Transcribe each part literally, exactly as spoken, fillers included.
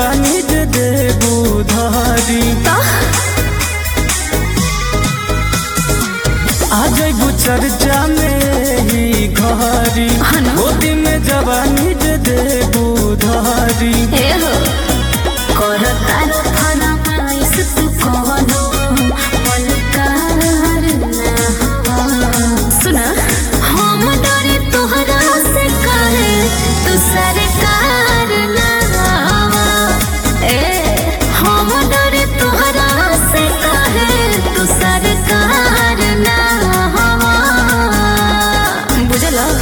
जवानी दे देबू धारी आ जाइबू चर्चा में ही घरी गोदी में जवानी दे देबू धारी सुना हम डरे तोहरा से कहे तू सरकार लावा ए हम डरे तोहरा से कहे तू सरकार लावा बुझला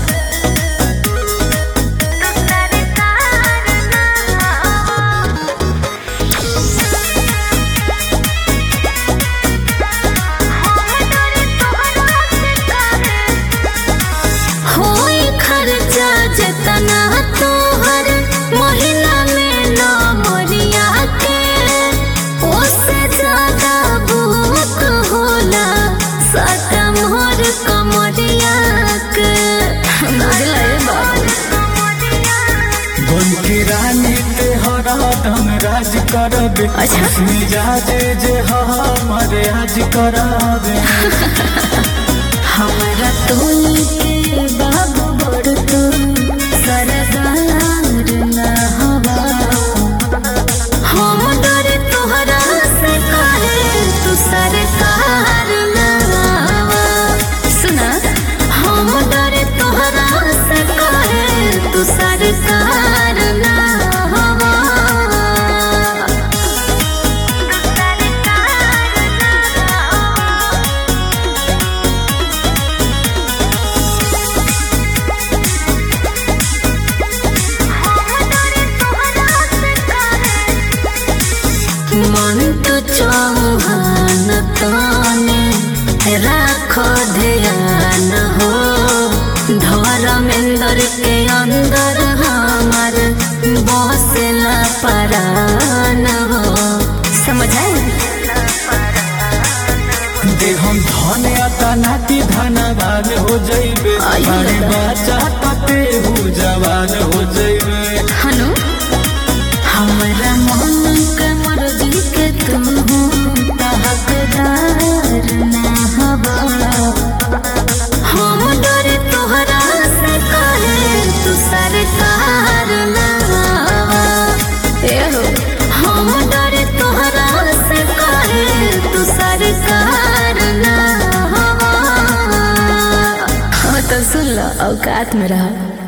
तना तोहर महिला में न मरिया के उससे ज्यादा भूख होला सटा मोर कमरिया के बन की रानी ते हरदम राज करबे मिजाजे जे हमारे आज कराबे हमारा तोनी के बाबू बड़ तू सरदार ना हवा हम डरे तोहरा से कहे तू सरकार ना हवा सुना हम डरे तोहरा से कहे तू सरकार ना हवा मन तो चौहान ताने राखो ध्यान हो धर्मेंद्र के अंदर हमार बसला परान हो समझ आए दे हम धन अतना की धनवान हो जइबे अरे बच्चा तते हो जवान हो जइबे हनु हमरा मन के मर्जी के तू हकदार ना हवा हम डरे तोहरा से कहे तू सरकार ना हवा एहो हम डरे तोहरा से कहे तू सरकार ना हवा तो सुन लो औकात में रहा।